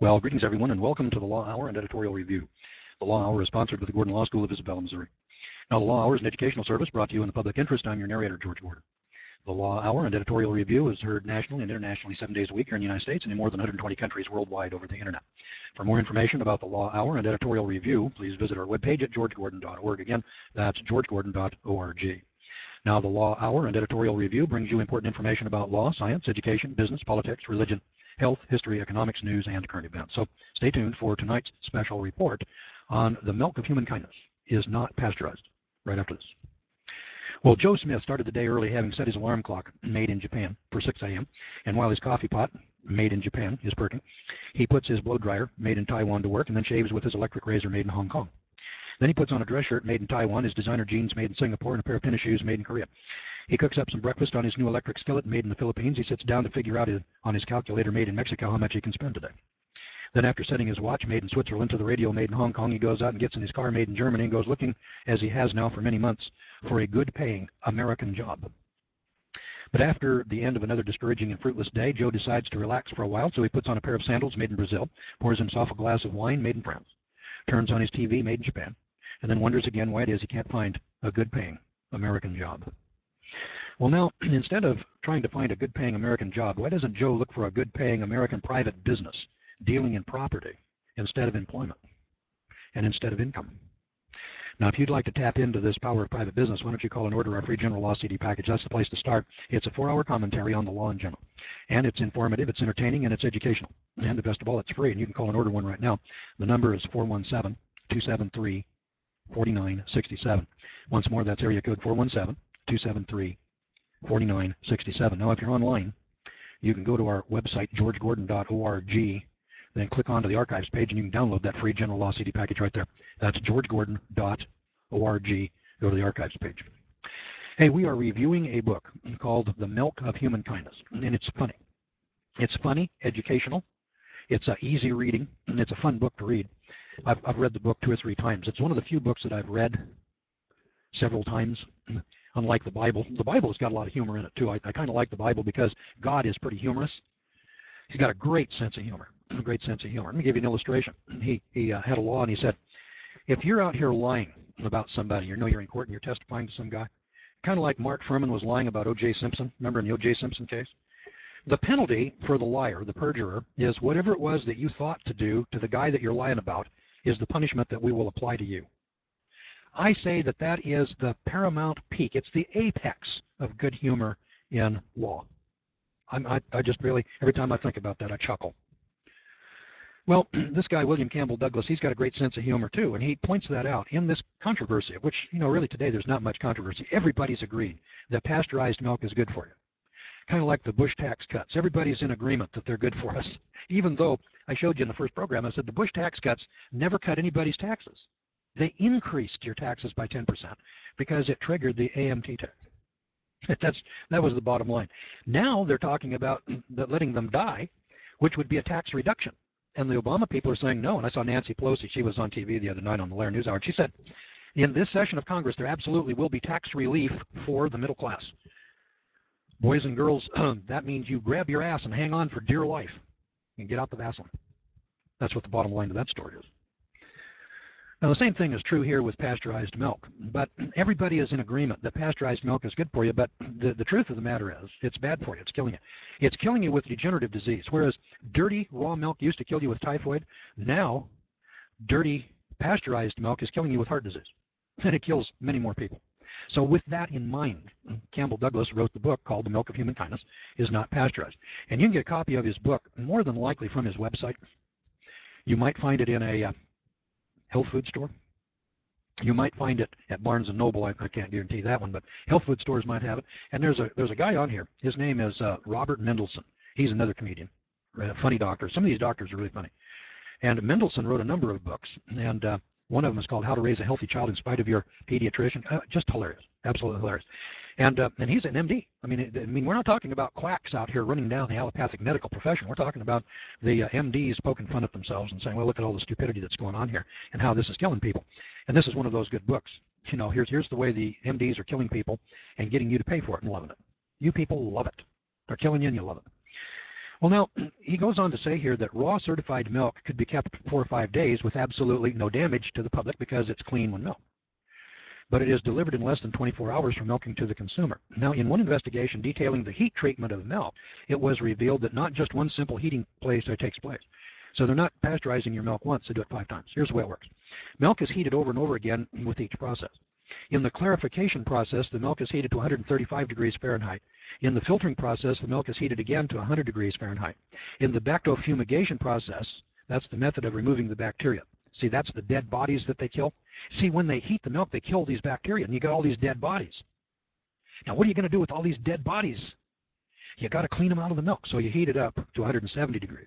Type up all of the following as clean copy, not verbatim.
Well, greetings everyone, and welcome to the Law Hour and Editorial Review. The Law Hour is sponsored by the Gordon Law School of Isabella, Missouri. Now, the Law Hour is an educational service brought to you in the public interest. I'm your narrator, George Gordon. The Law Hour and Editorial Review is heard nationally and internationally 7 days a week here in the United States and in more than 120 countries worldwide over the internet. For more information about the Law Hour and Editorial Review, please visit our webpage at georgegordon.org. Again, that's georgegordon.org. Now, the Law Hour and Editorial Review brings you important information about law, science, education, business, politics, religion, health, history, economics, news, and current events. So stay tuned for tonight's special report on the milk of human kindness is not pasteurized, right after this. Well, Joe Smith started the day early, having set his alarm clock, made in Japan, for 6 a.m., and while his coffee pot, made in Japan, is perking, he puts his blow dryer, made in Taiwan, to work, and then shaves with his electric razor, made in Hong Kong. Then he puts on a dress shirt made in Taiwan, his designer jeans made in Singapore, and a pair of tennis shoes made in Korea. He cooks up some breakfast on his new electric skillet made in the Philippines. He sits down to figure out on his calculator made in Mexico how much he can spend today. Then after setting his watch made in Switzerland to the radio made in Hong Kong, he goes out and gets in his car made in Germany and goes looking, as he has now for many months, for a good-paying American job. But after the end of another discouraging and fruitless day, Joe decides to relax for a while, so he puts on a pair of sandals made in Brazil, pours himself a glass of wine made in France, turns on his TV made in Japan, and then wonders again why it is he can't find a good-paying American job. Well, now, instead of trying to find a good-paying American job, why doesn't Joe look for a good-paying American private business dealing in property instead of employment and instead of income? Now, if you'd like to tap into this power of private business, why don't you call and order our free General Law CD package? That's the place to start. It's a 4-hour commentary on the law in general. And it's informative, it's entertaining, and it's educational. And the best of all, it's free, and you can call and order one right now. The number is 417-273-4967. Once more, that's area code 417-273-4967. Now, if you're online, you can go to our website, georgegordon.org, then click onto the archives page, and you can download that free General Law CD package right there. That's georgegordon.org. Go to the archives page. Hey, we are reviewing a book called The Milk of Human Kindness, and it's funny. It's funny, educational, it's easy reading, and it's a fun book to read. I've read the book 2 or 3 times. It's one of the few books that I've read several times. Unlike the Bible. The Bible has got a lot of humor in it, too. I kind of like the Bible because God is pretty humorous. He's got a great sense of humor, a great sense of humor. Let me give you an illustration. He had a law, and he said, if you're out here lying about somebody, you know you're in court and you're testifying to some guy, kind of like Mark Furman was lying about O.J. Simpson. Remember in the O.J. Simpson case? The penalty for the liar, the perjurer, is whatever it was that you thought to do to the guy that you're lying about is the punishment that we will apply to you. I say that that is the paramount peak. It's the apex of good humor in law. I just really, every time I think about that, I chuckle. Well, this guy, William Campbell Douglas, he's got a great sense of humor, too, and he points that out in this controversy, which, really today there's not much controversy. Everybody's agreed that pasteurized milk is good for you. Kind of like the Bush tax cuts. Everybody's in agreement that they're good for us, even though I showed you in the first program, I said the Bush tax cuts never cut anybody's taxes. They increased your taxes by 10% because it triggered the AMT tax. That was the bottom line. Now they're talking about letting them die, which would be a tax reduction. And the Obama people are saying no. And I saw Nancy Pelosi. She was on TV the other night on the Lair News Hour. She said, in this session of Congress, there absolutely will be tax relief for the middle class. Boys and girls, that means you grab your ass and hang on for dear life and get out the Vaseline. That's what the bottom line to that story is. Now, the same thing is true here with pasteurized milk, but everybody is in agreement that pasteurized milk is good for you, but the truth of the matter is it's bad for you. It's killing you. It's killing you with degenerative disease, whereas dirty raw milk used to kill you with typhoid. Now, dirty pasteurized milk is killing you with heart disease, and it kills many more people. So with that in mind, Campbell Douglas wrote the book called The Milk of Human Kindness is Not Pasteurized. And you can get a copy of his book more than likely from his website. You might find it in a health food store. You might find it at Barnes & Noble. I can't guarantee that one, but health food stores might have it. And there's a guy on here. His name is Robert Mendelsohn. He's another comedian, a funny doctor. Some of these doctors are really funny. And Mendelsohn wrote a number of books, and one of them is called How to Raise a Healthy Child in Spite of Your Pediatrician. Just hilarious, absolutely hilarious. And he's an MD. I mean, we're not talking about quacks out here running down the allopathic medical profession. We're talking about the MDs poking fun at themselves and saying, well, look at all the stupidity that's going on here and how this is killing people. And this is one of those good books. Here's the way the MDs are killing people and getting you to pay for it and loving it. You people love it. They're killing you and you love it. Well, now, he goes on to say here that raw certified milk could be kept for 4 or 5 days with absolutely no damage to the public because it's clean when milked. But it is delivered in less than 24 hours from milking to the consumer. Now, in one investigation detailing the heat treatment of milk, it was revealed that not just one simple heating place takes place. So they're not pasteurizing your milk once, they do it 5 times. Here's the way it works. Milk is heated over and over again with each process. In the clarification process, the milk is heated to 135 degrees Fahrenheit. In the filtering process, the milk is heated again to 100 degrees Fahrenheit. In the bactofumigation process, that's the method of removing the bacteria. See, that's the dead bodies that they kill. See, when they heat the milk, they kill these bacteria, and you got all these dead bodies. Now, what are you going to do with all these dead bodies? You got to clean them out of the milk, so you heat it up to 170 degrees.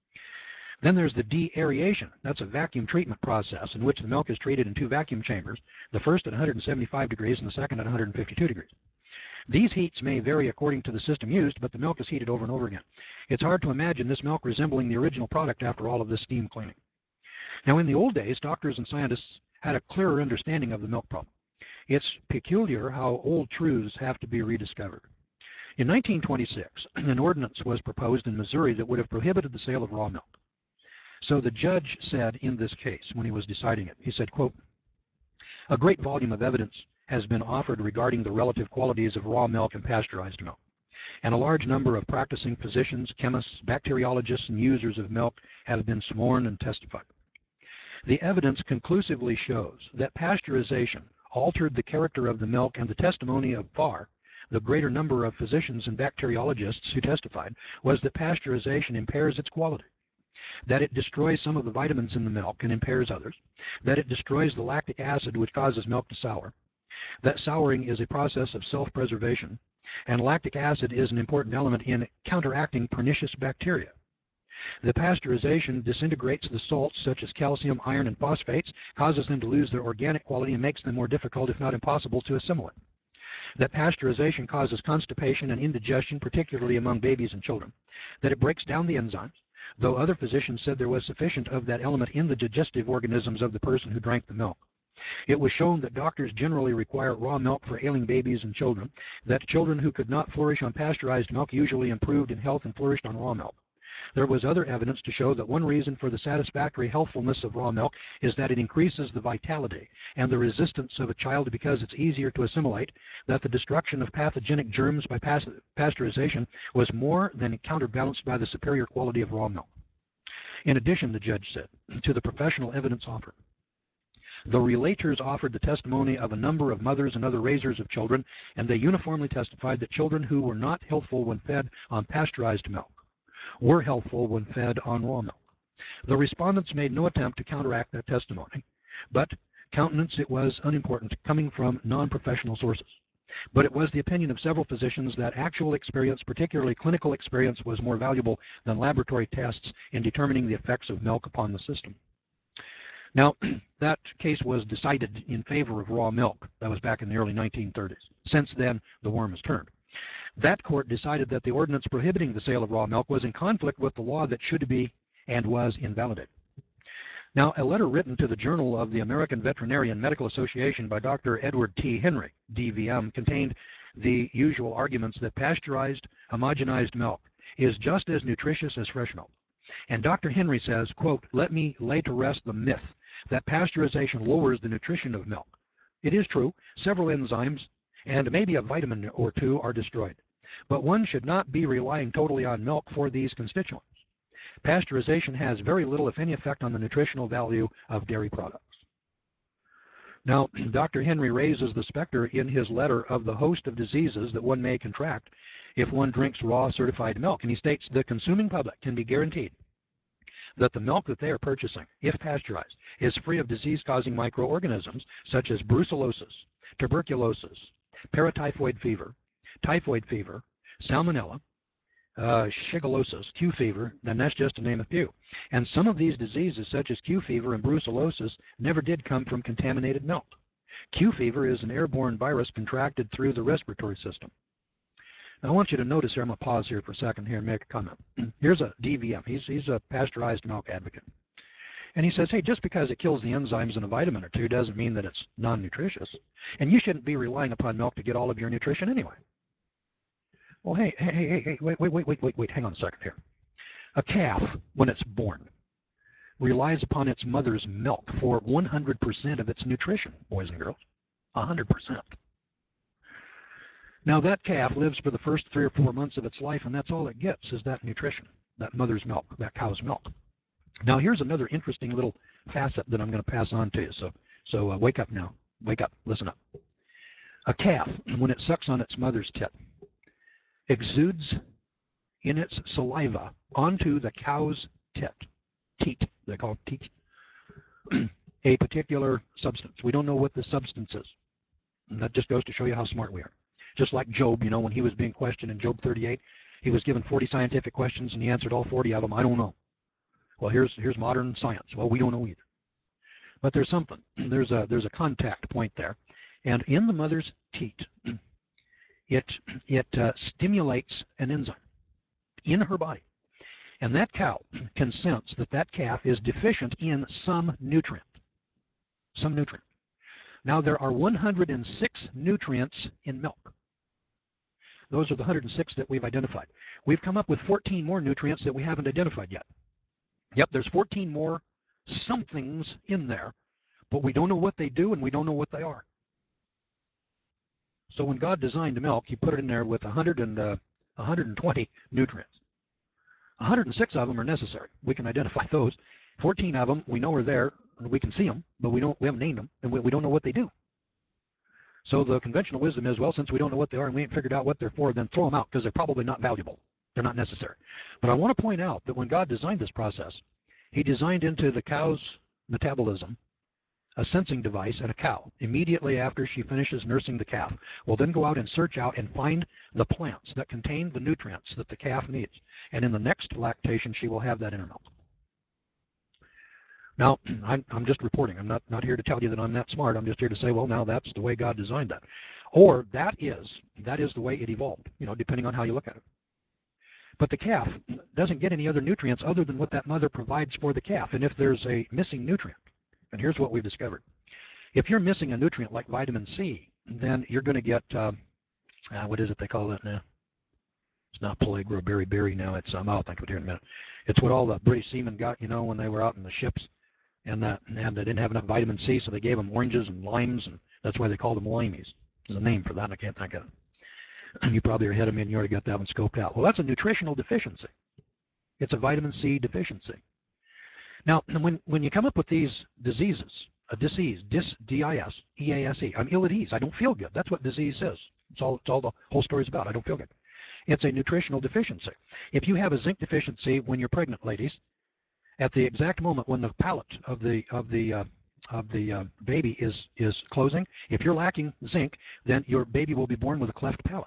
Then there's the deaeration. That's a vacuum treatment process in which the milk is treated in 2 vacuum chambers, the first at 175 degrees and the second at 152 degrees. These heats may vary according to the system used, but the milk is heated over and over again. It's hard to imagine this milk resembling the original product after all of this steam cleaning. Now, in the old days, doctors and scientists had a clearer understanding of the milk problem. It's peculiar how old truths have to be rediscovered. In 1926, an ordinance was proposed in Missouri that would have prohibited the sale of raw milk. So the judge said in this case, when he was deciding it, he said, quote, "A great volume of evidence has been offered regarding the relative qualities of raw milk and pasteurized milk, and a large number of practicing physicians, chemists, bacteriologists, and users of milk have been sworn and testified. The evidence conclusively shows that pasteurization altered the character of the milk, and the testimony of far the greater number of physicians and bacteriologists who testified was that pasteurization impairs its quality, that it destroys some of the vitamins in the milk and impairs others, that it destroys the lactic acid which causes milk to sour, that souring is a process of self-preservation, and lactic acid is an important element in counteracting pernicious bacteria. The pasteurization disintegrates the salts such as calcium, iron, and phosphates, causes them to lose their organic quality, and makes them more difficult, if not impossible, to assimilate. That pasteurization causes constipation and indigestion, particularly among babies and children. That it breaks down the enzymes, though other physicians said there was sufficient of that element in the digestive organisms of the person who drank the milk. It was shown that doctors generally require raw milk for ailing babies and children, that children who could not flourish on pasteurized milk usually improved in health and flourished on raw milk. There was other evidence to show that one reason for the satisfactory healthfulness of raw milk is that it increases the vitality and the resistance of a child because it's easier to assimilate, that the destruction of pathogenic germs by pasteurization was more than counterbalanced by the superior quality of raw milk. In addition, the judge said, to the professional evidence offered, the relators offered the testimony of a number of mothers and other raisers of children, and they uniformly testified that children who were not healthful when fed on pasteurized milk were healthful when fed on raw milk. The respondents made no attempt to counteract that testimony, but countenance it was unimportant, coming from non-professional sources. But it was the opinion of several physicians that actual experience, particularly clinical experience, was more valuable than laboratory tests in determining the effects of milk upon the system. Now, that case was decided in favor of raw milk. That was back in the early 1930s. Since then, the worm has turned. That court decided that the ordinance prohibiting the sale of raw milk was in conflict with the law that should be and was invalidated. Now, a letter written to the Journal of the American Veterinary and Medical Association by Dr. Edward T. Henry, DVM, contained the usual arguments that pasteurized, homogenized milk is just as nutritious as fresh milk. And Dr. Henry says, quote, "Let me lay to rest the myth that pasteurization lowers the nutrition of milk. It is true, several enzymes and maybe a vitamin or two are destroyed, but one should not be relying totally on milk for these constituents. Pasteurization has very little, if any, effect on the nutritional value of dairy products." Now, Dr. Henry raises the specter in his letter of the host of diseases that one may contract if one drinks raw certified milk, and he states the consuming public can be guaranteed that the milk that they are purchasing, if pasteurized, is free of disease-causing microorganisms such as brucellosis, tuberculosis, paratyphoid fever, typhoid fever, salmonella, shigellosis, Q fever, and that's just to name a few. And some of these diseases, such as Q fever and brucellosis, never did come from contaminated milk. Q fever is an airborne virus contracted through the respiratory system. Now, I want you to notice here, I'm going to pause here for a second here and make a comment. Here's a DVM. He's a pasteurized milk advocate. And he says, hey, just because it kills the enzymes in a vitamin or two doesn't mean that it's non-nutritious. And you shouldn't be relying upon milk to get all of your nutrition anyway. Well, hey, wait, hang on a second here. A calf, when it's born, relies upon its mother's milk for 100% of its nutrition, boys and girls. 100%. Now that calf lives for the first 3 or 4 months of its life, and that's all it gets is that nutrition, that mother's milk, that cow's milk. Now here's another interesting little facet that I'm going to pass on to you. So wake up now. Wake up. Listen up. A calf, when it sucks on its mother's tit, exudes in its saliva onto the cow's teat, they call it teat, a particular substance. We don't know what the substance is. And that just goes to show you how smart we are. Just like Job, when he was being questioned in Job 38, he was given 40 scientific questions and he answered all 40 of them. I don't know. Well, here's modern science. Well, we don't know either. But there's something. There's a contact point there. And in the mother's teat, it stimulates an enzyme in her body. And that cow can sense that calf is deficient in some nutrient. Some nutrient. Now, there are 106 nutrients in milk. Those are the 106 that we've identified. We've come up with 14 more nutrients that we haven't identified yet. Yep, there's 14 more somethings in there, but we don't know what they do and we don't know what they are. So when God designed milk, he put it in there with 120 nutrients. 106 of them are necessary. We can identify those. 14 of them we know are there, and we can see them, but we haven't named them, and we don't know what they do. So the conventional wisdom is, well, since we don't know what they are and we ain't figured out what they're for, then throw them out because they're probably not valuable. They're not necessary. But I want to point out that when God designed this process, he designed into the cow's metabolism a sensing device, and a cow, immediately after she finishes nursing the calf, will then go out and search out and find the plants that contain the nutrients that the calf needs. And in the next lactation, she will have that in her milk. Now, I'm just reporting. I'm not here to tell you that I'm that smart. I'm just here to say, well, now that's the way God designed that. Or that is the way it evolved, depending on how you look at it. But the calf doesn't get any other nutrients other than what that mother provides for the calf. And if there's a missing nutrient, and here's what we've discovered. If you're missing a nutrient like vitamin C, then you're going to get, what is it they call that now? It's not pellagra berry now. It's, I'll think of it here in a minute. It's what all the British seamen got, when they were out in the ships. And they didn't have enough vitamin C, so they gave them oranges and limes, and that's why they called them limeys. There's a name for that, and I can't think of it. You probably are ahead of me, and you already got that one scoped out. Well, that's a nutritional deficiency. It's a vitamin C deficiency. Now, when you come up with these diseases, a disease, D-I-S-E-A-S-E, I'm ill at ease. I don't feel good. That's what disease is. It's all the whole story is about. I don't feel good. It's a nutritional deficiency. If you have a zinc deficiency when you're pregnant, ladies, at the exact moment when the palate of the baby is closing, if you're lacking zinc, then your baby will be born with a cleft palate.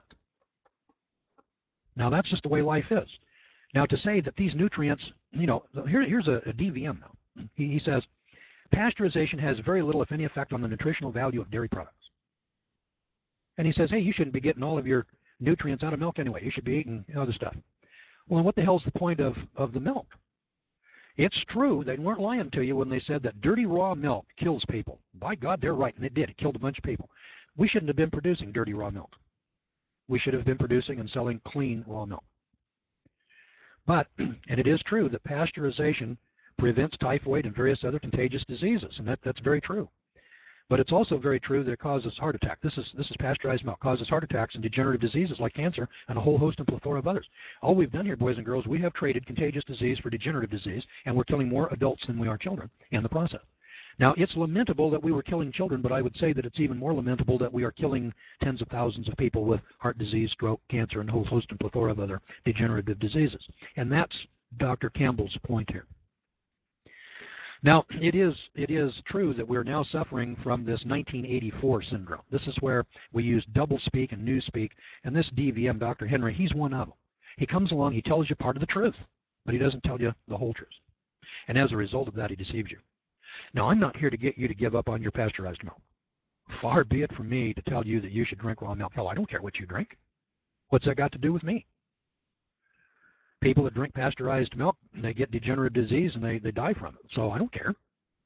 Now that's just the way life is. Now to say that these nutrients, here's a DVM now. He says, pasteurization has very little, if any, effect on the nutritional value of dairy products. And he says, hey, you shouldn't be getting all of your nutrients out of milk anyway. You should be eating other stuff. Well, then what the hell's the point of the milk? It's true, they weren't lying to you when they said that dirty raw milk kills people. By God, they're right, and it did. It killed a bunch of people. We shouldn't have been producing dirty raw milk. We should have been producing and selling clean raw milk. But, and it is true that pasteurization prevents typhoid and various other contagious diseases, and that's very true. But it's also very true that it causes heart attack. This is pasteurized milk, causes heart attacks and degenerative diseases like cancer and a whole host and plethora of others. All we've done here, boys and girls, we have traded contagious disease for degenerative disease, and we're killing more adults than we are children in the process. Now, it's lamentable that we were killing children, but I would say that it's even more lamentable that we are killing tens of thousands of people with heart disease, stroke, cancer, and a whole host and plethora of other degenerative diseases. And that's Dr. Campbell's point here. Now, it is true that we're now suffering from this 1984 syndrome. This is where we use doublespeak and newspeak, and this DVM, Dr. Henry, he's one of them. He comes along, he tells you part of the truth, but he doesn't tell you the whole truth. And as a result of that, he deceives you. Now, I'm not here to get you to give up on your pasteurized milk. Far be it from me to tell you that you should drink raw milk. Hell, I don't care what you drink. What's that got to do with me? People that drink pasteurized milk, they get degenerative disease and they die from it. So I don't care.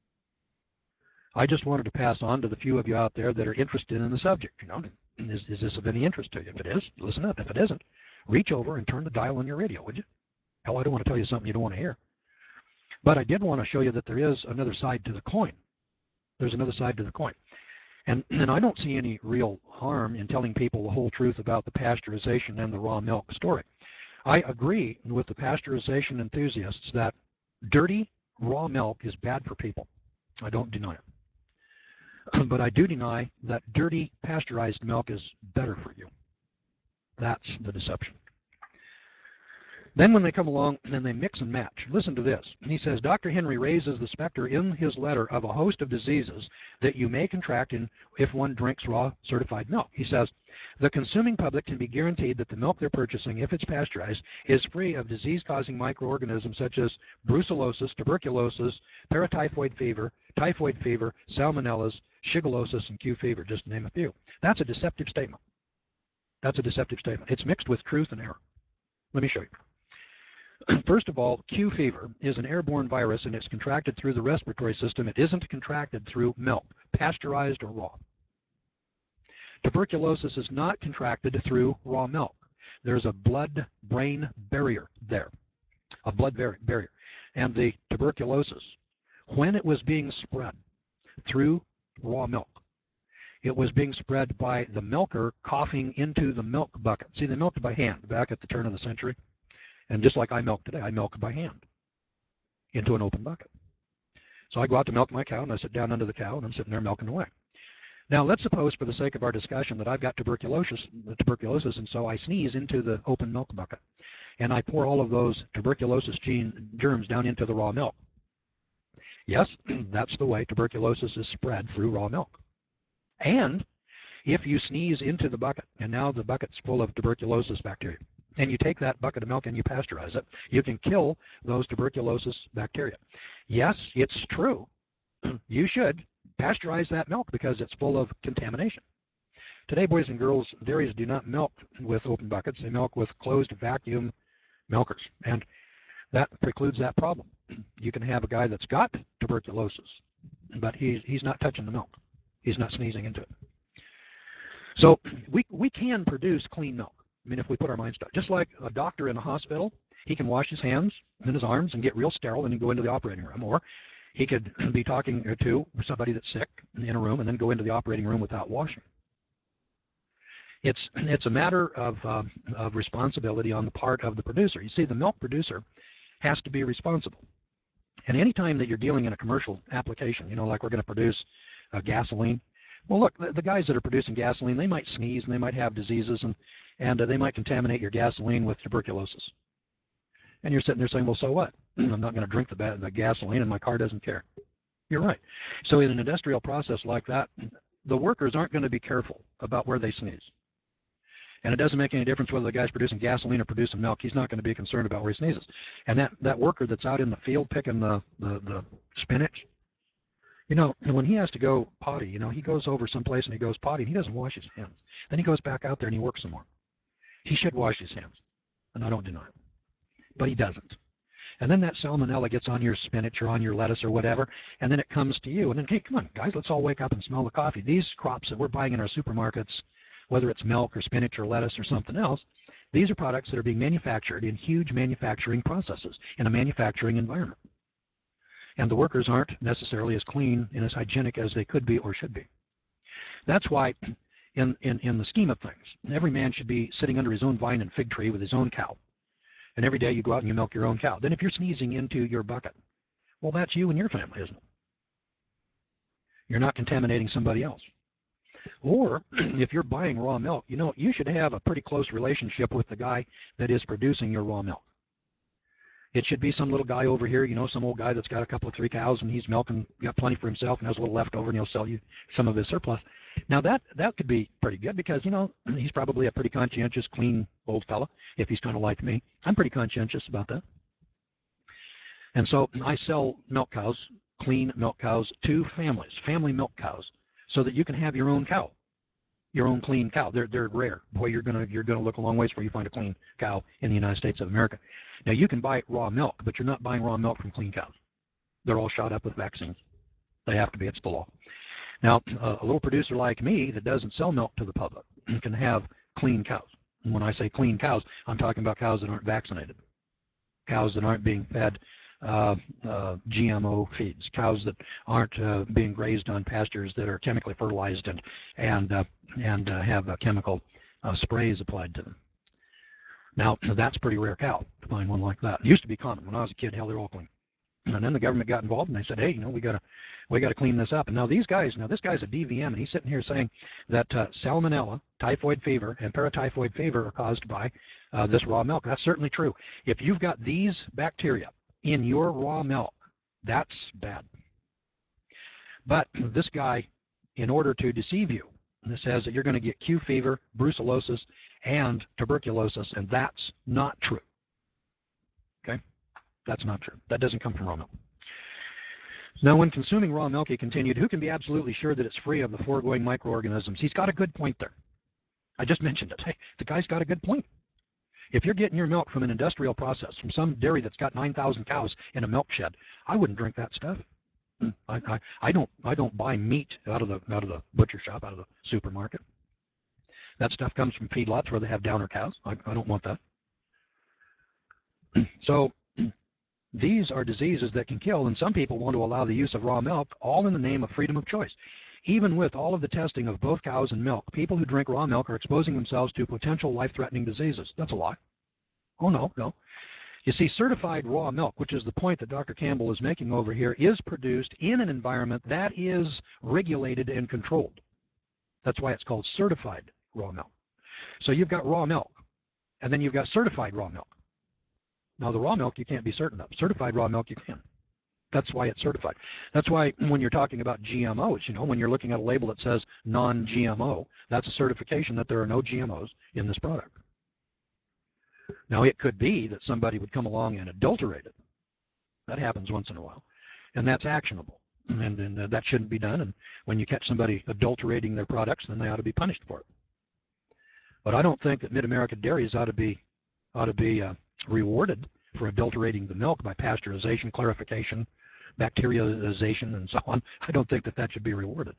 I just wanted to pass on to the few of you out there that are interested in the subject. Is this of any interest to you? If it is, listen up. If it isn't, reach over and turn the dial on your radio, would you? Hell, I don't want to tell you something you don't want to hear. But I did want to show you that there is another side to the coin. There's another side to the coin. And I don't see any real harm in telling people the whole truth about the pasteurization and the raw milk story. I agree with the pasteurization enthusiasts that dirty raw milk is bad for people. I don't deny it. But I do deny that dirty pasteurized milk is better for you. That's the deception. Then when they come along and they mix and match, listen to this. He says, Dr. Henry raises the specter in his letter of a host of diseases that you may contract if one drinks raw certified milk. He says, the consuming public can be guaranteed that the milk they're purchasing, if it's pasteurized, is free of disease-causing microorganisms such as brucellosis, tuberculosis, paratyphoid fever, typhoid fever, salmonellas, shigellosis, and Q fever, just to name a few. That's a deceptive statement. That's a deceptive statement. It's mixed with truth and error. Let me show you. First of all, Q fever is an airborne virus and it's contracted through the respiratory system. It isn't contracted through milk, pasteurized or raw. Tuberculosis is not contracted through raw milk. There's a blood-brain barrier there, a blood barrier. And the tuberculosis, when it was being spread through raw milk, it was being spread by the milker coughing into the milk bucket. See, they milked by hand back at the turn of the century. And just like I milk today, I milk by hand into an open bucket. So I go out to milk my cow, and I sit down under the cow, and I'm sitting there milking away. Now, let's suppose, for the sake of our discussion, that I've got tuberculosis, and so I sneeze into the open milk bucket. And I pour all of those tuberculosis germs down into the raw milk. Yes, that's the way tuberculosis is spread through raw milk. And if you sneeze into the bucket, and now the bucket's full of tuberculosis bacteria, and you take that bucket of milk and you pasteurize it, you can kill those tuberculosis bacteria. Yes, it's true. You should pasteurize that milk because it's full of contamination. Today, boys and girls, dairies do not milk with open buckets. They milk with closed vacuum milkers, and that precludes that problem. You can have a guy that's got tuberculosis, but he's not touching the milk. He's not sneezing into it. So we can produce clean milk. I mean, if we put our minds to it. Just like a doctor in a hospital, he can wash his hands and his arms and get real sterile and then go into the operating room. Or he could be talking to somebody that's sick in a room and then go into the operating room without washing. It's a matter of responsibility on the part of the producer. You see, the milk producer has to be responsible. And any time that you're dealing in a commercial application, you know, like we're going to produce gasoline, well, look, the guys that are producing gasoline, they might sneeze and they might have diseases and they might contaminate your gasoline with tuberculosis. And you're sitting there saying, well, so what? I'm not going to drink the gasoline and my car doesn't care. You're right. So in an industrial process like that, the workers aren't going to be careful about where they sneeze. And it doesn't make any difference whether the guy's producing gasoline or producing milk. He's not going to be concerned about where he sneezes. And that worker that's out in the field picking the spinach, you know, when he has to go potty, you know, he goes over someplace and he goes potty and he doesn't wash his hands. Then he goes back out there and he works some more. He should wash his hands, and I don't deny it. But he doesn't. And then that salmonella gets on your spinach or on your lettuce or whatever, and then it comes to you. And then, hey, come on, guys, let's all wake up and smell the coffee. These crops that we're buying in our supermarkets, whether it's milk or spinach or lettuce or something else, these are products that are being manufactured in huge manufacturing processes in a manufacturing environment. And the workers aren't necessarily as clean and as hygienic as they could be or should be. That's why, in the scheme of things, every man should be sitting under his own vine and fig tree with his own cow. And every day you go out and you milk your own cow. Then if you're sneezing into your bucket, well, that's you and your family, isn't it? You're not contaminating somebody else. Or if you're buying raw milk, you know, you should have a pretty close relationship with the guy that is producing your raw milk. It should be some little guy over here, you know, some old guy that's got a couple of 3 cows and he's milking, got plenty for himself and has a little left over and he'll sell you some of his surplus. Now that could be pretty good because, you know, he's probably a pretty conscientious, clean old fella if he's kind of like me. I'm pretty conscientious about that. And so I sell milk cows, clean milk cows, to families, family milk cows, so that you can have your own cow, your own clean cow. They're rare. Boy, you're gonna look a long ways before you find a clean cow in the United States of America. Now you can buy raw milk, but you're not buying raw milk from clean cows. They're all shot up with vaccines. They have to be. It's the law. Now a little producer like me that doesn't sell milk to the public can have clean cows. And when I say clean cows, I'm talking about cows that aren't vaccinated. cows that aren't being fed GMO feeds, cows that aren't being grazed on pastures that are chemically fertilized and have chemical sprays applied to them. Now, that's a pretty rare cow to find one like that. It used to be common when I was a kid. Hell, they're all clean. And then the government got involved, and they said, hey, we got to clean this up. And now this guy's a DVM, and he's sitting here saying that salmonella, typhoid fever, and paratyphoid fever are caused by this raw milk. That's certainly true. If you've got these bacteria in your raw milk, that's bad. But this guy, in order to deceive you, says that you're going to get Q fever, brucellosis, and tuberculosis, and that's not true. Okay? That's not true. That doesn't come from raw milk. Now, when consuming raw milk, he continued, who can be absolutely sure that it's free of the foregoing microorganisms? He's got a good point there. I just mentioned it. Hey, the guy's got a good point. If you're getting your milk from an industrial process, from some dairy that's got 9,000 cows in a milk shed, I wouldn't drink that stuff. I don't buy meat out of the butcher shop, out of the supermarket. That stuff comes from feedlots where they have downer cows. I don't want that. So these are diseases that can kill, and some people want to allow the use of raw milk, all in the name of freedom of choice. Even with all of the testing of both cows and milk, people who drink raw milk are exposing themselves to potential life-threatening diseases. That's a lie. Oh, no. You see, certified raw milk, which is the point that Dr. Campbell is making over here, is produced in an environment that is regulated and controlled. That's why it's called certified raw milk. So you've got raw milk, and then you've got certified raw milk. Now, the raw milk you can't be certain of. Certified raw milk you can. That's why it's certified. That's why when you're talking about GMOs, when you're looking at a label that says non-GMO, that's a certification that there are no GMOs in this product. Now, it could be that somebody would come along and adulterate it. That happens once in a while, and that's actionable. And that shouldn't be done. And when you catch somebody adulterating their products, then they ought to be punished for it. But I don't think that Mid-America dairies ought to be rewarded for adulterating the milk by pasteurization, clarification, bacterialization, and so on. I don't think that that should be rewarded.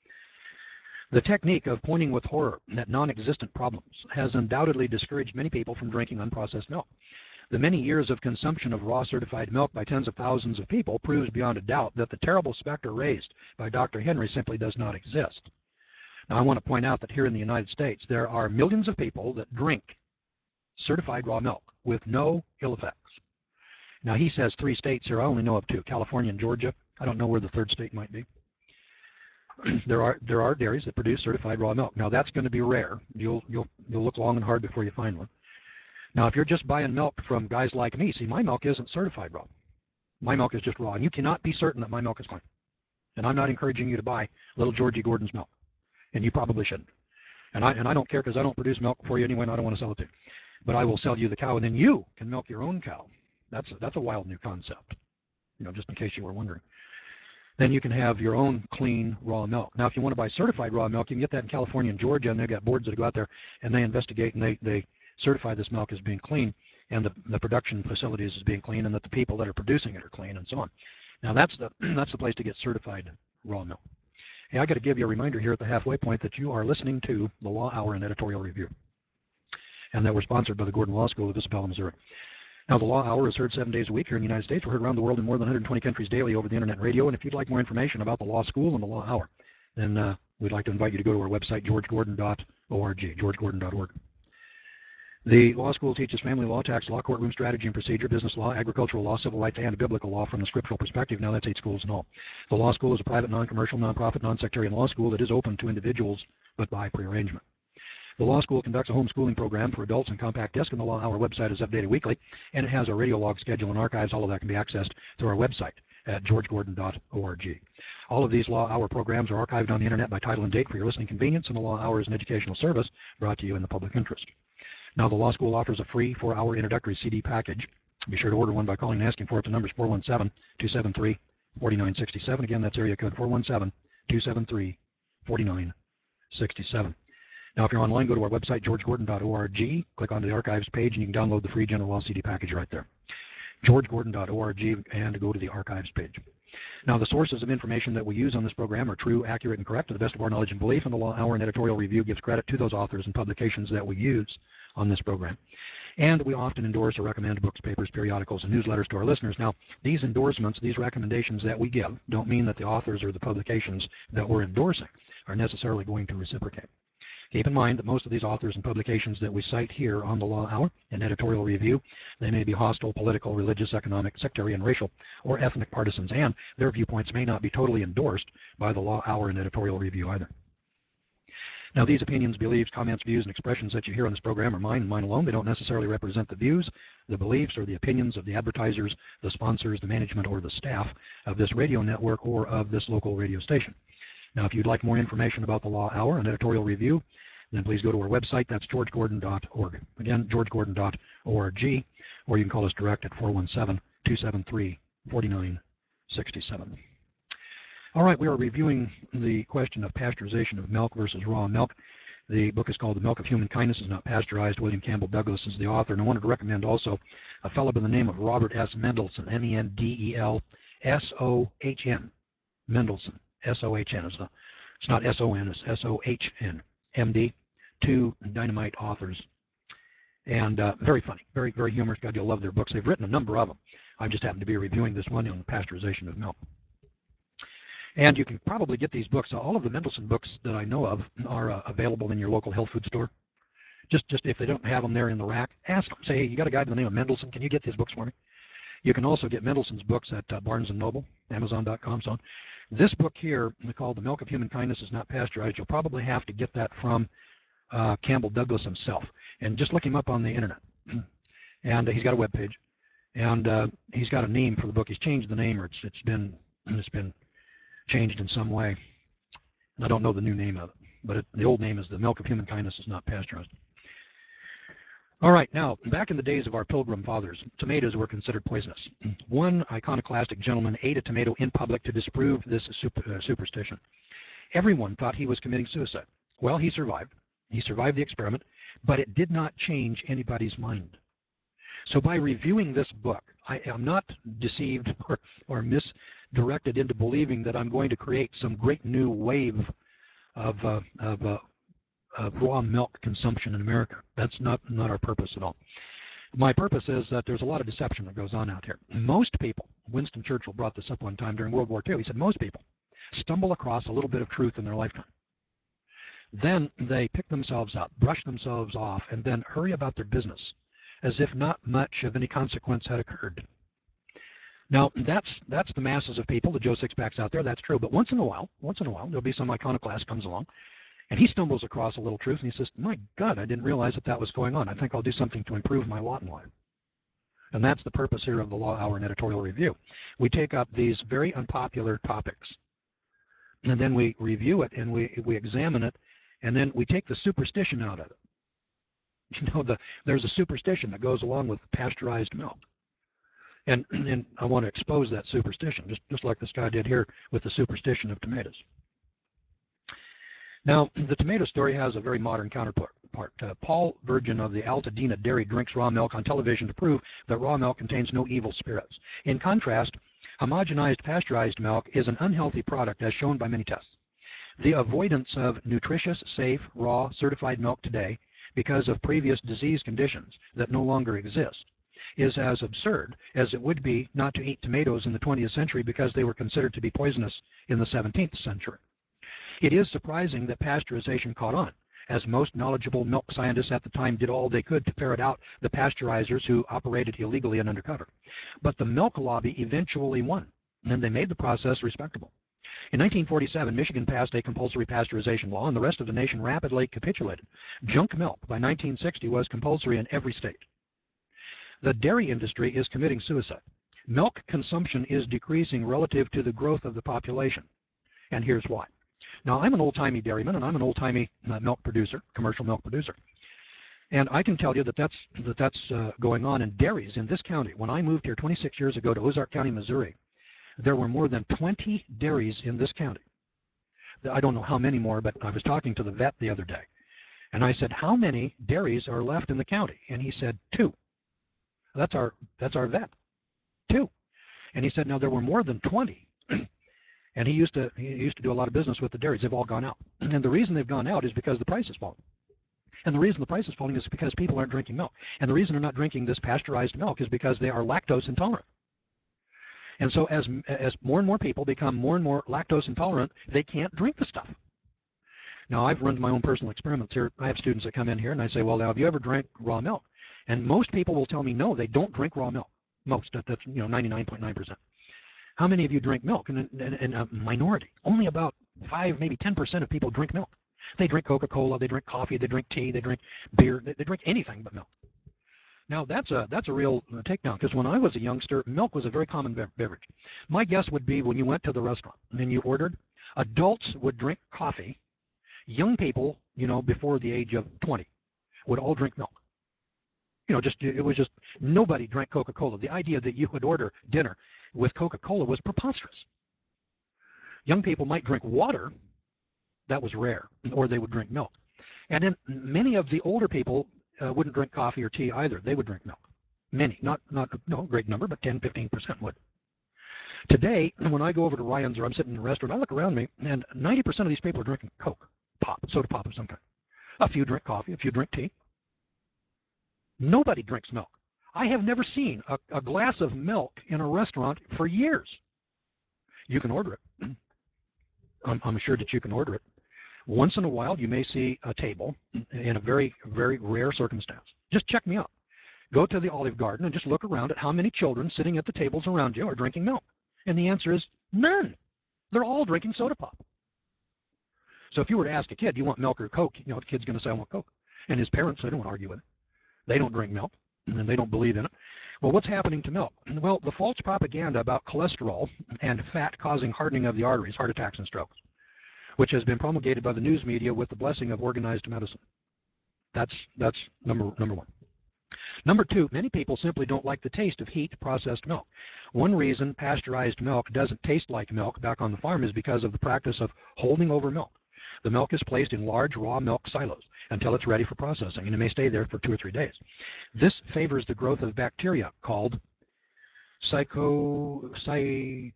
The technique of pointing with horror at non-existent problems has undoubtedly discouraged many people from drinking unprocessed milk. The many years of consumption of raw certified milk by tens of thousands of people proves beyond a doubt that the terrible specter raised by Dr. Henry simply does not exist. Now, I want to point out that here in the United States, there are millions of people that drink certified raw milk with no ill effects. Now, he says 3 states here. I only know of 2, California and Georgia. I don't know where the 3rd state might be. There are dairies that produce certified raw milk. Now, that's going to be rare. You'll look long and hard before you find one. Now, if you're just buying milk from guys like me, see, my milk isn't certified raw. My milk is just raw, and you cannot be certain that my milk is clean. And I'm not encouraging you to buy little Georgie Gordon's milk, and you probably shouldn't. And I don't care, because I don't produce milk for you anyway, and I don't want to sell it to you. But I will sell you the cow, and then you can milk your own cow. That's a wild new concept, just in case you were wondering. Then you can have your own clean raw milk. Now, if you want to buy certified raw milk, you can get that in California and Georgia, and they've got boards that go out there, and they investigate, and they certify this milk as being clean, and the production facilities as being clean, and that the people that are producing it are clean, and so on. Now, that's the place to get certified raw milk. Hey, I got to give you a reminder here at the halfway point that you are listening to the Law Hour and Editorial Review, and that we're sponsored by the Gordon Law School of Isabella, Missouri. Now, the Law Hour is heard 7 days a week here in the United States. We're heard around the world in more than 120 countries daily over the internet and radio. And if you'd like more information about the Law School and the Law Hour, then we'd like to invite you to go to our website, georgegordon.org, georgegordon.org. The law school teaches family law, tax law, courtroom strategy and procedure, business law, agricultural law, civil rights, and biblical law from the scriptural perspective. Now, that's 8 schools in all. The law school is a private, non-commercial, non-profit, non-sectarian law school that is open to individuals, but by prearrangement. The law school conducts a homeschooling program for adults and compact disc, and the Law Hour website is updated weekly, and it has a radio log schedule and archives. All of that can be accessed through our website at georgegordon.org. All of these Law Hour programs are archived on the internet by title and date for your listening convenience, and the Law Hour is an educational service brought to you in the public interest. Now, the law school offers a free 4-hour introductory CD package. Be sure to order one by calling and asking for it. The number is 417-273-4967. Again, that's area code 417-273-4967. Now, if you're online, go to our website, georgegordon.org. Click onto the archives page, and you can download the free General Law CD package right there. georgegordon.org, and go to the archives page. Now, the sources of information that we use on this program are true, accurate, and correct to the best of our knowledge and belief, and the Law Hour and Editorial Review gives credit to those authors and publications that we use on this program. And we often endorse or recommend books, papers, periodicals, and newsletters to our listeners. Now, these endorsements, these recommendations that we give don't mean that the authors or the publications that we're endorsing are necessarily going to reciprocate. Keep in mind that most of these authors and publications that we cite here on the Law Hour and Editorial Review, they may be hostile, political, religious, economic, sectarian, racial, or ethnic partisans, and their viewpoints may not be totally endorsed by the Law Hour and Editorial Review either. Now, these opinions, beliefs, comments, views, and expressions that you hear on this program are mine and mine alone. They don't necessarily represent the views, the beliefs, or the opinions of the advertisers, the sponsors, the management, or the staff of this radio network or of this local radio station. Now, if you'd like more information about the Law Hour and Editorial Review, then please go to our website. That's georgegordon.org. Again, georgegordon.org, or you can call us direct at 417-273-4967. All right, we are reviewing the question of pasteurization of milk versus raw milk. The book is called The Milk of Human Kindness is Not Pasteurized. William Campbell Douglas is the author. And I wanted to recommend also a fellow by the name of Robert S. Mendelsohn, M-E-N-D-E-L-S-O-H-N. Mendelsohn, S-O-H-N. It's not S-O-N, it's S-O-H-N. M.D., two dynamite authors. And very funny, very, very humorous. God, you'll love their books. They've written a number of them. I just happen to be reviewing this one on the pasteurization of milk. And you can probably get these books. All of the Mendelsohn books that I know of are available in your local health food store. Just if they don't have them there in the rack, ask them. Say, hey, you got a guy by the name of Mendelsohn. Can you get these books for me? You can also get Mendelssohn's books at Barnes & Noble, Amazon.com, so on. This book here, called The Milk of Human Kindness is Not Pasteurized, you'll probably have to get that from Campbell Douglas himself. And just look him up on the internet. And he's got a web page. And he's got a name for the book. He's changed the name, or it's been changed in some way. And I don't know the new name of it. But the old name is The Milk of Human Kindness is Not Pasteurized. All right, now, back in the days of our Pilgrim Fathers, tomatoes were considered poisonous. One iconoclastic gentleman ate a tomato in public to disprove this superstition. Everyone thought he was committing suicide. Well, he survived. He survived the experiment, but it did not change anybody's mind. So by reviewing this book, I am not deceived or misdirected into believing that I'm going to create some great new wave of raw milk consumption in America. That's not our purpose at all. My purpose is that there's a lot of deception that goes on out here. Most people, Winston Churchill brought this up one time during World War II, he said most people stumble across a little bit of truth in their lifetime. Then they pick themselves up, brush themselves off, and then hurry about their business as if not much of any consequence had occurred. Now, that's the masses of people, the Joe Sixpacks out there, that's true. But once in a while, there'll be some iconoclast comes along, and he stumbles across a little truth, and he says, my God, I didn't realize that was going on. I think I'll do something to improve my lot in life. And that's the purpose here of the Law Hour and Editorial Review. We take up these very unpopular topics, and then we review it, and we examine it, and then we take the superstition out of it. You know, there's a superstition that goes along with pasteurized milk. And I want to expose that superstition, just like this guy did here with the superstition of tomatoes. Now, the tomato story has a very modern counterpart. Paul Virgin of the Altadena Dairy drinks raw milk on television to prove that raw milk contains no evil spirits. In contrast, homogenized pasteurized milk is an unhealthy product as shown by many tests. The avoidance of nutritious, safe, raw, certified milk today because of previous disease conditions that no longer exist is as absurd as it would be not to eat tomatoes in the 20th century because they were considered to be poisonous in the 17th century. It is surprising that pasteurization caught on, as most knowledgeable milk scientists at the time did all they could to ferret out the pasteurizers who operated illegally and undercover. But the milk lobby eventually won, and they made the process respectable. In 1947, Michigan passed a compulsory pasteurization law, and the rest of the nation rapidly capitulated. Junk milk by 1960 was compulsory in every state. The dairy industry is committing suicide. Milk consumption is decreasing relative to the growth of the population, and here's why. Now, I'm an old-timey dairyman, and I'm an old-timey milk producer, commercial milk producer. And I can tell you that that's going on in dairies in this county. When I moved here 26 years ago to Ozark County, Missouri, there were more than 20 dairies in this county. I don't know how many more, but I was talking to the vet the other day. And I said, how many dairies are left in the county? And he said, 2. That's our vet. 2. And he said, now there were more than 20 And he used to do a lot of business with the dairies. They've all gone out. And the reason they've gone out is because the price is falling. And the reason the price is falling is because people aren't drinking milk. And the reason they're not drinking this pasteurized milk is because they are lactose intolerant. And so as more and more people become more and more lactose intolerant, they can't drink the stuff. Now, I've run my own personal experiments here. I have students that come in here, and I say, well, now, have you ever drank raw milk? And most people will tell me, no, they don't drink raw milk. Most, that's 99.9%. How many of you drink milk? And a minority. Only about 5, maybe 10% of people drink milk. They drink Coca-Cola, they drink coffee, they drink tea, they drink beer, they drink anything but milk. Now, that's a real takedown, because when I was a youngster, milk was a very common beverage. My guess would be when you went to the restaurant and then you ordered, adults would drink coffee. Young people, before the age of 20, would all drink milk. It was just nobody drank Coca-Cola. The idea that you would order dinner with Coca-Cola was preposterous. Young people might drink water. That was rare, or they would drink milk. And then many of the older people wouldn't drink coffee or tea either. They would drink milk. Many, not a great number, but 10, 15% would. Today, when I go over to Ryan's or I'm sitting in a restaurant, I look around me, and 90% of these people are drinking Coke, pop, soda pop of some kind. A few drink coffee, a few drink tea. Nobody drinks milk. I have never seen a glass of milk in a restaurant for years. You can order it. I'm assured that you can order it. Once in a while, you may see a table in a very, very rare circumstance. Just check me out. Go to the Olive Garden and just look around at how many children sitting at the tables around you are drinking milk. And the answer is none. They're all drinking soda pop. So if you were to ask a kid, you want milk or Coke, the kid's going to say, I want Coke. And his parents, they don't want to argue with it. They don't drink milk, and they don't believe in it. Well, what's happening to milk? Well, the false propaganda about cholesterol and fat causing hardening of the arteries, heart attacks and strokes, which has been promulgated by the news media with the blessing of organized medicine. That's number one. Number two, many people simply don't like the taste of heat processed milk. One reason pasteurized milk doesn't taste like milk back on the farm is because of the practice of holding over milk. The milk is placed in large raw milk silos until it's ready for processing, and it may stay there for 2 or 3 days. This favors the growth of bacteria called psychotrophics.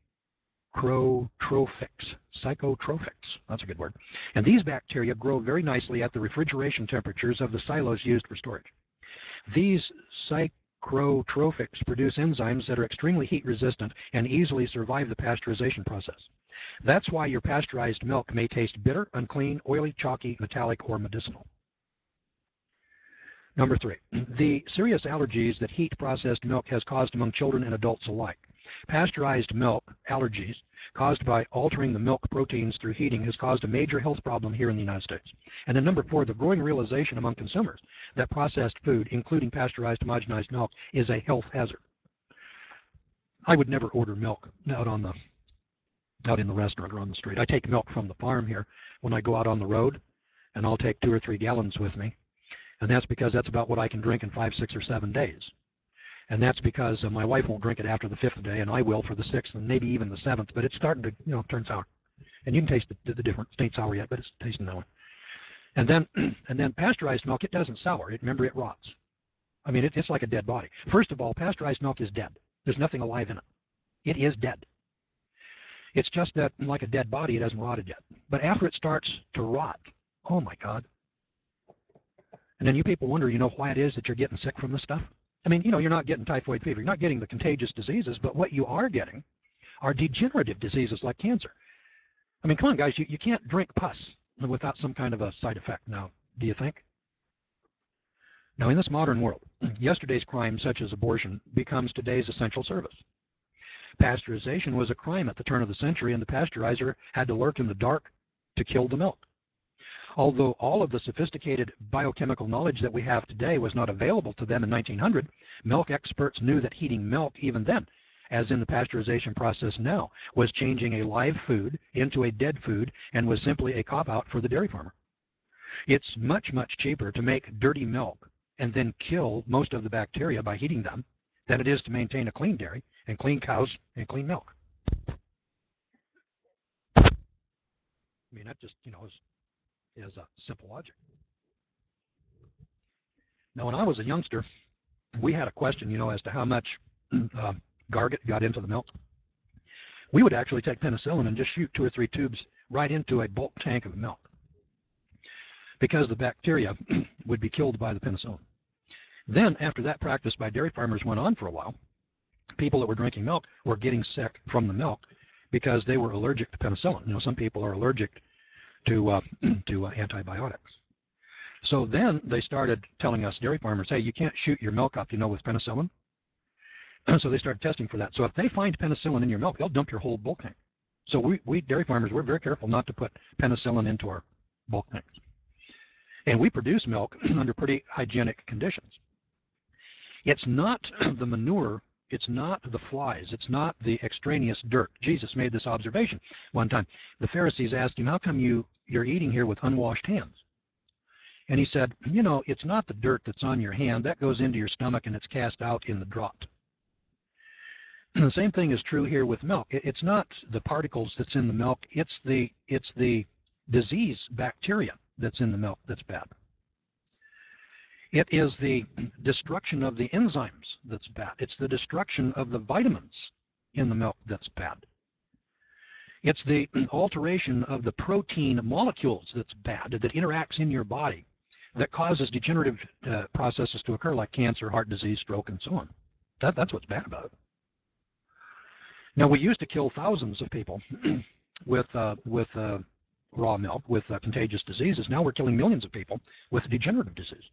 Psychotrophics, that's a good word. And these bacteria grow very nicely at the refrigeration temperatures of the silos used for storage. These psychotrophics produce enzymes that are extremely heat resistant and easily survive the pasteurization process. That's why your pasteurized milk may taste bitter, unclean, oily, chalky, metallic, or medicinal. Number three, the serious allergies that heat-processed milk has caused among children and adults alike. Pasteurized milk allergies caused by altering the milk proteins through heating has caused a major health problem here in the United States. And then number four, the growing realization among consumers that processed food, including pasteurized homogenized milk, is a health hazard. I would never order milk out in the restaurant or on the street. I take milk from the farm here when I go out on the road, and I'll take 2 or 3 gallons with me. And that's because that's about what I can drink in 5, 6, or 7 days. And that's because my wife won't drink it after the 5th day, and I will for the 6th and maybe even the 7th, but it's starting to turn sour. And you can taste the difference. It ain't sour yet, but it's tasting that way. And then pasteurized milk, it doesn't sour. Remember, it rots. I mean, it's like a dead body. First of all, pasteurized milk is dead. There's nothing alive in it. It is dead. It's just that, like a dead body, it hasn't rotted yet. But after it starts to rot, oh my God. And then you people wonder, why it is that you're getting sick from this stuff? I mean, you're not getting typhoid fever. You're not getting the contagious diseases, but what you are getting are degenerative diseases like cancer. I mean, come on, guys, you can't drink pus without some kind of a side effect now, do you think? Now, in this modern world, yesterday's crime, such as abortion, becomes today's essential service. Pasteurization was a crime at the turn of the century, and the pasteurizer had to lurk in the dark to kill the milk. Although all of the sophisticated biochemical knowledge that we have today was not available to them in 1900, milk experts knew that heating milk even then, as in the pasteurization process now, was changing a live food into a dead food and was simply a cop-out for the dairy farmer. It's much, much cheaper to make dirty milk and then kill most of the bacteria by heating them than it is to maintain a clean dairy and clean cows and clean milk. I mean, that just, is a simple logic. Now, when I was a youngster, we had a question, as to how much garget got into the milk. We would actually take penicillin and just shoot 2 or 3 tubes right into a bulk tank of milk because the bacteria would be killed by the penicillin. Then, after that practice by dairy farmers went on for a while, people that were drinking milk were getting sick from the milk because they were allergic to penicillin. You know, some people are allergic to antibiotics. So then they started telling us dairy farmers, hey, you can't shoot your milk up, you know, with penicillin. So they started testing for that. So if they find penicillin in your milk, they'll dump your whole bulk tank. So we dairy farmers, we're very careful not to put penicillin into our bulk tanks. And we produce milk under pretty hygienic conditions. It's not the manure, it's not the flies, it's not the extraneous dirt. Jesus made this observation one time. The Pharisees asked him, how come you're eating here with unwashed hands? And he said, you know, it's not the dirt that's on your hand. That goes into your stomach and it's cast out in the draught. And the same thing is true here with milk. It's not the particles that's in the milk. It's the disease bacteria that's in the milk that's bad. It is the destruction of the enzymes that's bad. It's the destruction of the vitamins in the milk that's bad. It's the alteration of the protein molecules that's bad, that interacts in your body, that causes degenerative processes to occur like cancer, heart disease, stroke, and so on. That's what's bad about it. Now, we used to kill thousands of people with raw milk, with contagious diseases. Now we're killing millions of people with degenerative disease.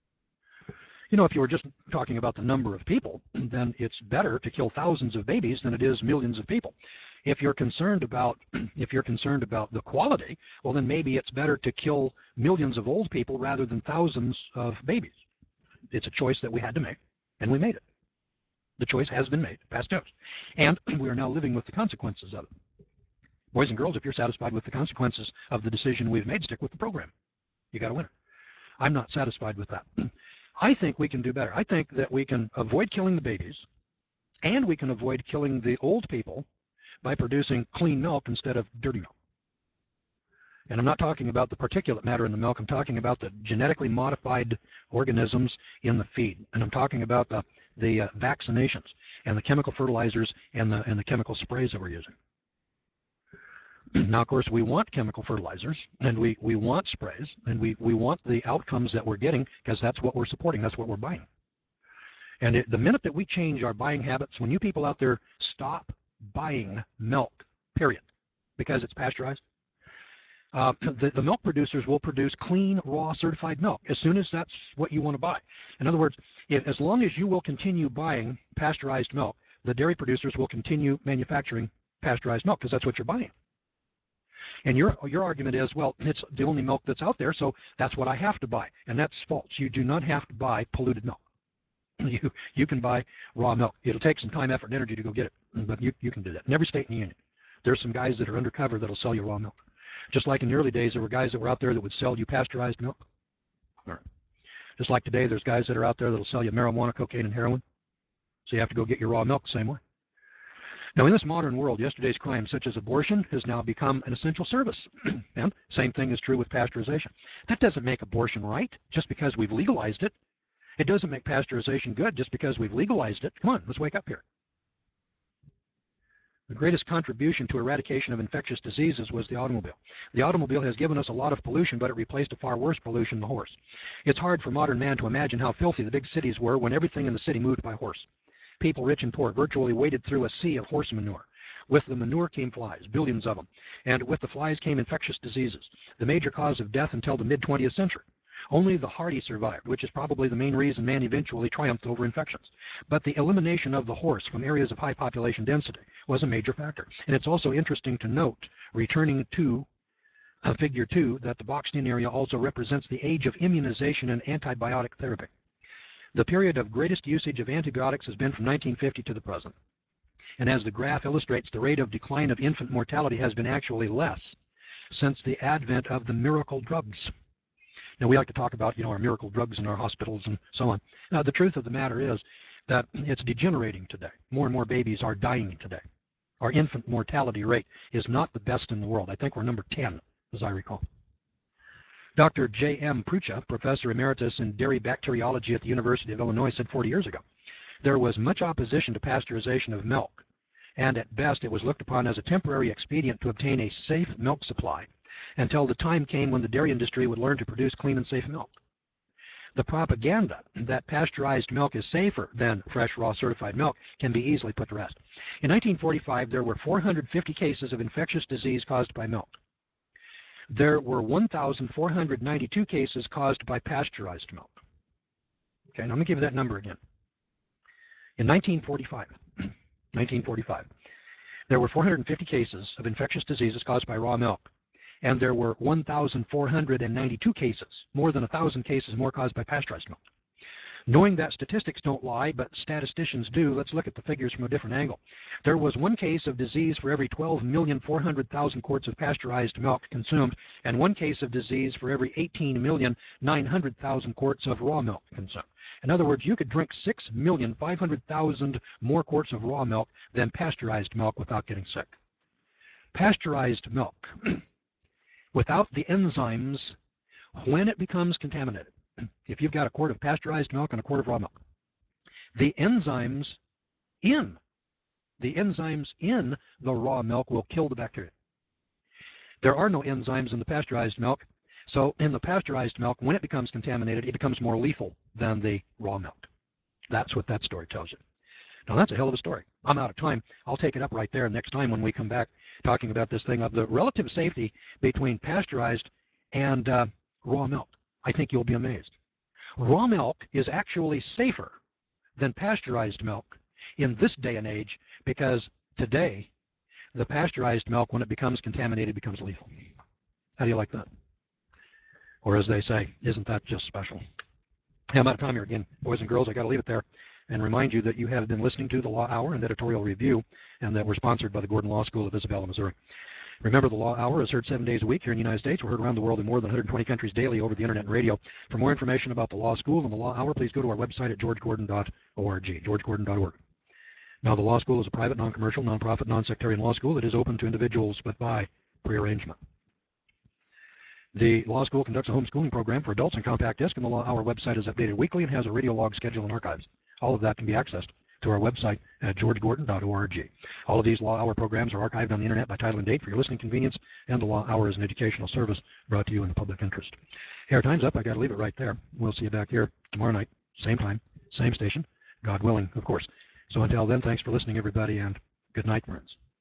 You know, if you were just talking about the number of people, then it's better to kill thousands of babies than it is millions of people. If you're concerned about the quality, well, then maybe it's better to kill millions of old people rather than thousands of babies. It's a choice that we had to make, and we made it. The choice has been made, past tense, and we are now living with the consequences of it. Boys and girls, if you're satisfied with the consequences of the decision we've made, stick with the program. You got to win it. I'm not satisfied with that. I think we can do better. I think that we can avoid killing the babies, and we can avoid killing the old people by producing clean milk instead of dirty milk. And I'm not talking about the particulate matter in the milk. I'm talking about the genetically modified organisms in the feed. And I'm talking about the vaccinations and the chemical fertilizers and the chemical sprays that we're using. Now, of course, we want chemical fertilizers, and we want sprays, and we want the outcomes that we're getting because that's what we're supporting, that's what we're buying. And the minute that we change our buying habits, when you people out there stop buying milk, period, because it's pasteurized, the milk producers will produce clean, raw, certified milk as soon as that's what you want to buy. In other words, as long as you will continue buying pasteurized milk, the dairy producers will continue manufacturing pasteurized milk because that's what you're buying. And your argument is, well, it's the only milk that's out there, so that's what I have to buy. And that's false. You do not have to buy polluted milk. You can buy raw milk. It'll take some time, effort, and energy to go get it, but you can do that. In every state in the union, there's some guys that are undercover that'll sell you raw milk. Just like in the early days, there were guys that were out there that would sell you pasteurized milk. All right. Just like today, there's guys that are out there that'll sell you marijuana, cocaine, and heroin. So you have to go get your raw milk the same way. Now, in this modern world, yesterday's crime, such as abortion, has now become an essential service. And same thing is true with pasteurization. That doesn't make abortion right just because we've legalized it. It doesn't make pasteurization good just because we've legalized it. Come on, let's wake up here. The greatest contribution to eradication of infectious diseases was the automobile. The automobile has given us a lot of pollution, but it replaced a far worse pollution, the horse. It's hard for modern man to imagine how filthy the big cities were when everything in the city moved by horse. People, rich and poor, virtually waded through a sea of horse manure. With the manure came flies, billions of them. And with the flies came infectious diseases, the major cause of death until the mid-20th century. Only the hardy survived, which is probably the main reason man eventually triumphed over infections. But the elimination of the horse from areas of high population density was a major factor. And it's also interesting to note, returning to Figure 2, that the boxed-in area also represents the age of immunization and antibiotic therapy. The period of greatest usage of antibiotics has been from 1950 to the present. And as the graph illustrates, the rate of decline of infant mortality has been actually less since the advent of the miracle drugs. Now, we like to talk about, our miracle drugs in our hospitals and so on. Now, the truth of the matter is that it's degenerating today. More and more babies are dying today. Our infant mortality rate is not the best in the world. I think we're number 10, as I recall. Dr. J.M. Prucha, Professor Emeritus in Dairy Bacteriology at the University of Illinois, said 40 years ago, there was much opposition to pasteurization of milk and at best it was looked upon as a temporary expedient to obtain a safe milk supply until the time came when the dairy industry would learn to produce clean and safe milk. The propaganda that pasteurized milk is safer than fresh, raw, certified milk can be easily put to rest. In 1945, there were 450 cases of infectious disease caused by milk. There were 1,492 cases caused by pasteurized milk. Okay, now let me give you that number again. In 1945, there were 450 cases of infectious diseases caused by raw milk. And there were 1,492 cases, more than 1,000 cases more caused by pasteurized milk. Knowing that statistics don't lie, but statisticians do, let's look at the figures from a different angle. There was one case of disease for every 12,400,000 quarts of pasteurized milk consumed, and one case of disease for every 18,900,000 quarts of raw milk consumed. In other words, you could drink 6,500,000 more quarts of raw milk than pasteurized milk without getting sick. Pasteurized milk, without the enzymes, when it becomes contaminated, if you've got a quart of pasteurized milk and a quart of raw milk, the enzymes in the raw milk will kill the bacteria. There are no enzymes in the pasteurized milk, so in the pasteurized milk, when it becomes contaminated, it becomes more lethal than the raw milk. That's what that story tells you. Now, that's a hell of a story. I'm out of time. I'll take it up right there next time when we come back talking about this thing of the relative safety between pasteurized and raw milk. I think you'll be amazed. Raw milk is actually safer than pasteurized milk in this day and age because today the pasteurized milk, when it becomes contaminated, becomes lethal. How do you like that? Or as they say, isn't that just special? Hey, I'm out of time here again. Boys and girls, I got to leave it there and remind you that you have been listening to the Law Hour and Editorial Review, and that we're sponsored by the Gordon Law School of Isabella, Missouri. Remember, the Law Hour is heard 7 days a week here in the United States. We're heard around the world in more than 120 countries daily over the internet and radio. For more information about the Law School and the Law Hour, please go to our website at georgegordon.org, georgegordon.org. Now, the Law School is a private, non-commercial, non-profit, non-sectarian law school. It is open to individuals, but by prearrangement. The Law School conducts a homeschooling program for adults on compact disc, and the Law Hour website is updated weekly and has a radio log schedule and archives. All of that can be accessed to our website at georgegordon.org. All of these Law Hour programs are archived on the internet by title and date for your listening convenience, and the Law Hour is an educational service brought to you in the public interest. Hey, our time's up. I got to leave it right there. We'll see you back here tomorrow night, same time, same station, God willing, of course. So until then, thanks for listening, everybody, and good night, friends.